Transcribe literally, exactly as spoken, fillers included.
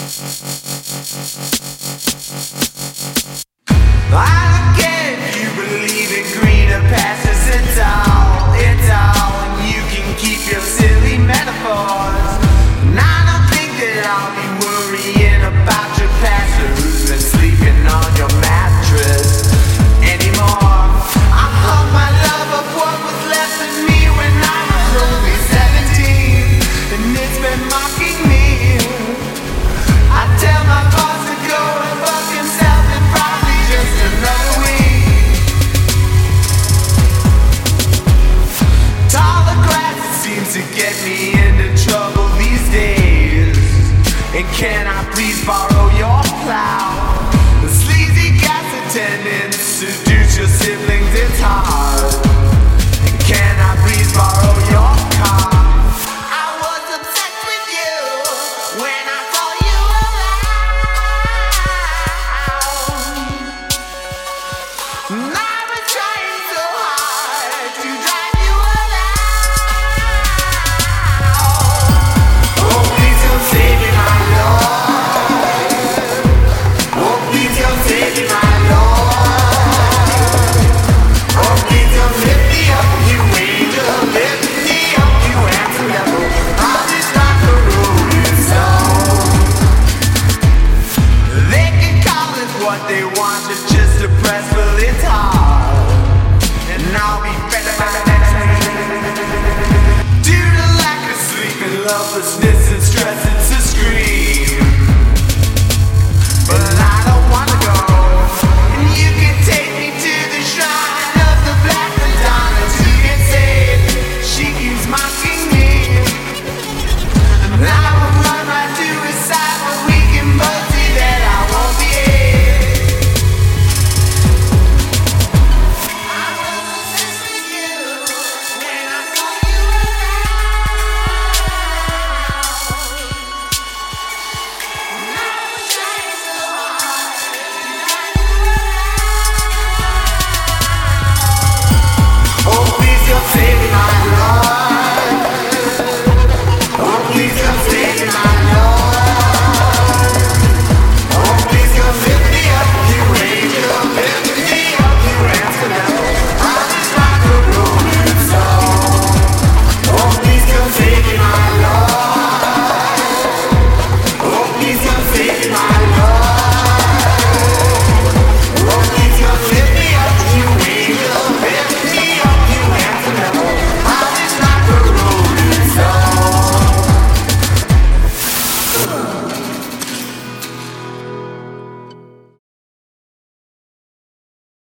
I don't care if you believe in greener pastures. It's all, it's all, and you can keep your silly metaphors. And I don't think that I'll be worrying about your pastor who's been sleeping on your mattress anymore. I hung my love of what was left of me when I was only seventeen, and it's been mocking me. I tell my boss to go and fuck himself and probably just another week. Taller glass seems to get me into trouble these days. And can I please borrow your plow? The sleazy gas attendants seduce your siblings, it's hard.